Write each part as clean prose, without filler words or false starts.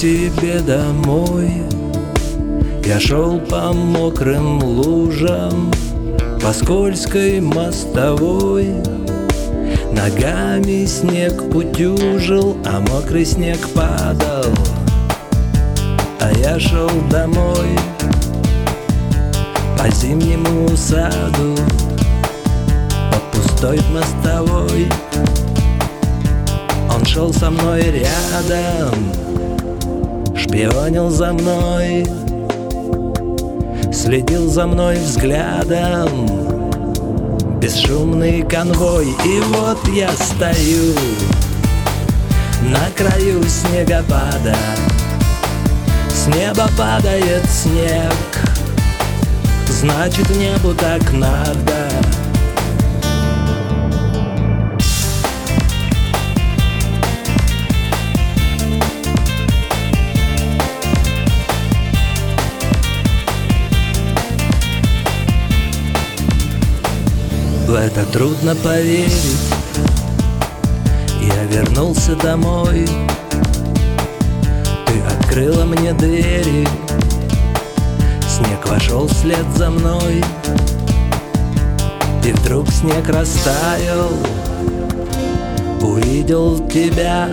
себе домой. Я шел по мокрым лужам, по скользкой мостовой. Ногами снег утюжил, а мокрый снег падал. А я шел домой по зимнему саду, по пустой мостовой. Он шел со мной рядом, шпионил за мной, следил за мной взглядом. Бесшумный конвой. И вот я стою на краю снегопада. С неба падает снег, значит, небу так надо. В это трудно поверить. Я вернулся домой. Ты открыла мне двери. Снег вошел вслед за мной. И вдруг снег растаял. Увидел тебя.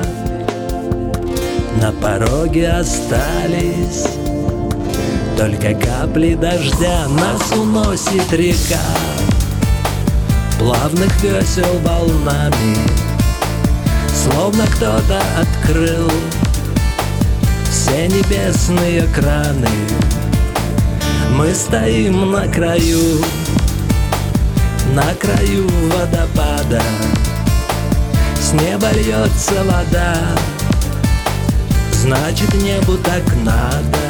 На пороге остались только капли дождя. Нас уносит река плавных весел волнами, словно кто-то открыл все небесные краны. Мы стоим на краю водопада. С неба льется вода, значит, небу так надо.